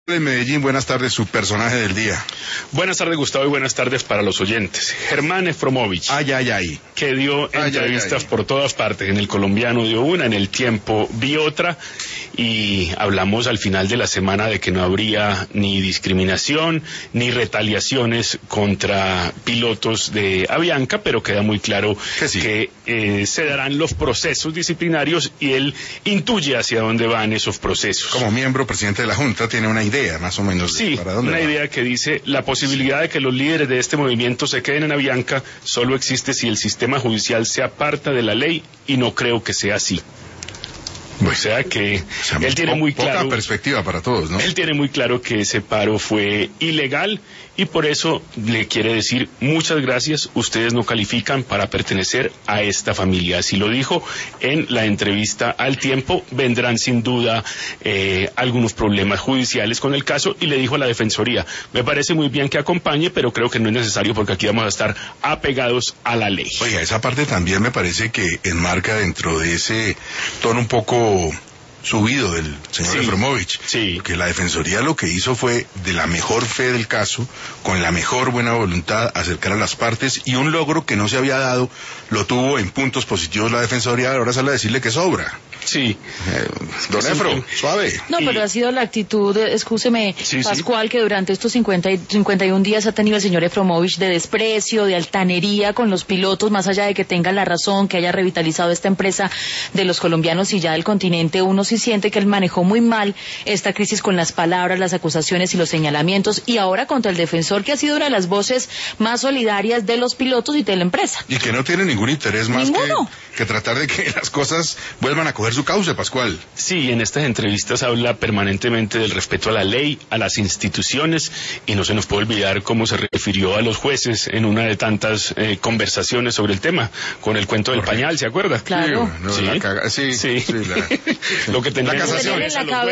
En Medellín, buenas tardes, su personaje del día. Buenas tardes, Gustavo, y buenas tardes para los oyentes. Germán Efromovich, que dio entrevistas por todas partes. En El Colombiano dio una, en El Tiempo vi otra, y hablamos al final de la semana de que no habría ni discriminación ni retaliaciones contra pilotos de Avianca, pero queda muy claro que se darán los procesos disciplinarios y él intuye hacia dónde van esos procesos. Como miembro presidente de la Junta tiene una idea más o menos de para dónde va. Idea que dice: la posibilidad de que los líderes de este movimiento se queden en Avianca solo existe si el sistema judicial se aparta de la ley, y no creo que sea así. O sea que él tiene muy claro... Poca perspectiva para todos, ¿no? Él tiene muy claro que ese paro fue ilegal, y por eso le quiere decir: muchas gracias, ustedes no califican para pertenecer a esta familia. Así lo dijo en la entrevista al Tiempo. Vendrán sin duda algunos problemas judiciales con el caso, y le dijo a la Defensoría: me parece muy bien que acompañe, pero creo que no es necesario porque aquí vamos a estar apegados a la ley. Oiga, esa parte también me parece que enmarca dentro de ese tono un poco subido del señor Efromovich, que la Defensoría lo que hizo fue, de la mejor fe del caso, con la mejor buena voluntad, acercar a las partes, y un logro que no se había dado lo tuvo en puntos positivos la Defensoría. Ahora sale a decirle que sobra. Don Efro, suave. No, pero ha sido la actitud, excúseme, Pascual, que durante estos 51 días ha tenido el señor Efromovich, de desprecio, de altanería con los pilotos, más allá de que tenga la razón, que haya revitalizado esta empresa de los colombianos y ya del continente. Uno sí siente que él manejó muy mal esta crisis con las palabras, las acusaciones y los señalamientos, y ahora contra el defensor, que ha sido una de las voces más solidarias de los pilotos y de la empresa. Y que no tiene ningún interés más que tratar de que las cosas vuelvan a coger su cauce, Pascual. Sí, en estas entrevistas habla permanentemente del respeto a la ley, a las instituciones, y no se nos puede olvidar cómo se refirió a los jueces en una de tantas conversaciones sobre el tema, con el cuento del pañal, ¿se acuerda? Claro. Lo que tenía la casación.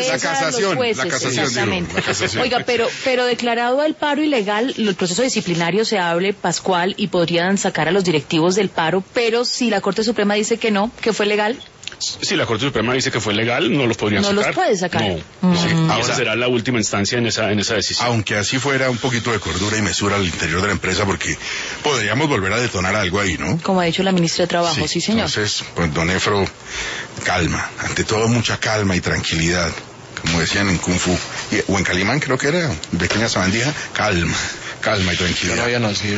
Oiga, pero declarado el paro ilegal, el proceso disciplinario se hable, Pascual, y podrían sacar a los directivos del paro, pero si la Corte Suprema dice que no, que fue legal. Si la Corte Suprema dice que fue legal, no los podrían sacar. No los puede sacar. No. Esa será la última instancia en esa decisión. Aunque así fuera, un poquito de cordura y mesura al interior de la empresa, porque podríamos volver a detonar algo ahí, ¿no? Como ha dicho la ministra de Trabajo, sí señor. Entonces, pues, don Efro, calma. Ante todo, mucha calma y tranquilidad. Como decían en Kung Fu, o en Calimán creo que era, pequeña sabandija, calma y tranquilidad.